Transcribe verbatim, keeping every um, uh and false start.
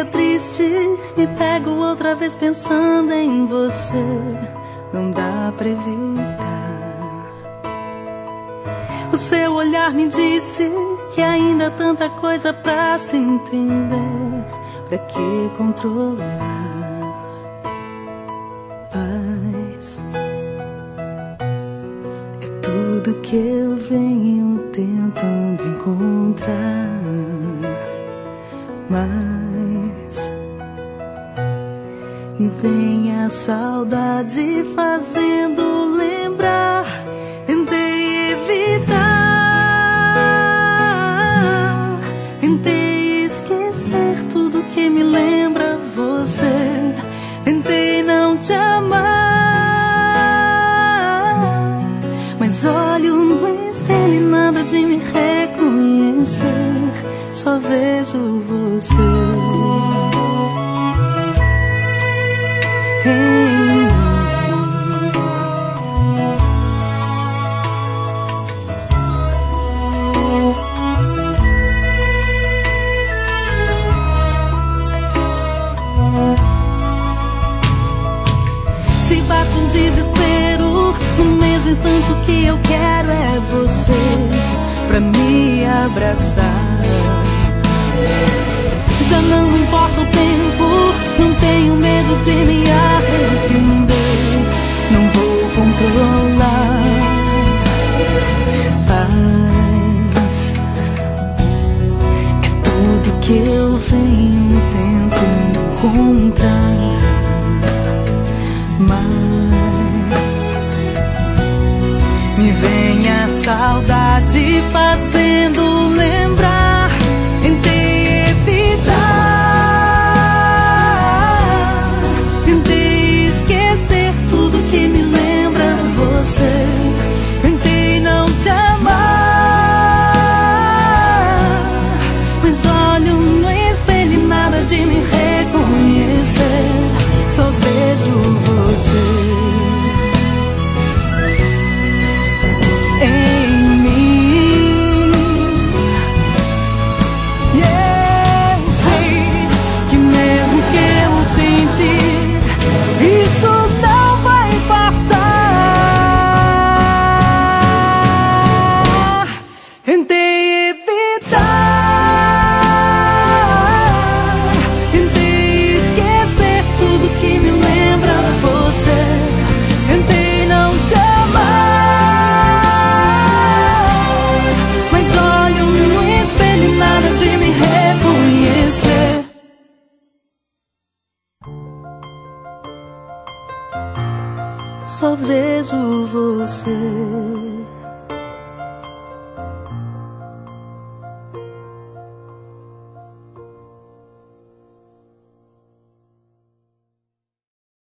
dia triste me pego outra vez pensando em você. Não dá pra evitar. O seu olhar me disse que ainda há tanta coisa pra se entender. Pra que controlar? Paz é tudo que eu venho tentando encontrar. Mas me vem a saudade fazendo lembrar. Tentei evitar, tentei esquecer tudo que me lembra você. Tentei não te amar, mas olho no espelho e nada de me reconhecer. Só vejo você. Hey. Se bate um desespero, no mesmo instante o que eu quero é você pra me abraçar. Já não importa o tempo, não tenho medo de me arrepender. Não vou controlar. Paz é tudo que eu venho tentando encontrar. Mas me vem a saudade fazendo lembrar. Tentei evitar, tentei esquecer tudo que me lembra você. Tentei não te amar, mas olho no espelho e nada de me reconhecer. Só vejo você em mim. Yeah, sei que mesmo que eu tente, isso não vai passar. Tentei evitar, tentei esquecer tudo que me lembra você. Tentei não te amar, mas olho no espelho e nada de me reconhecer. Só vejo você.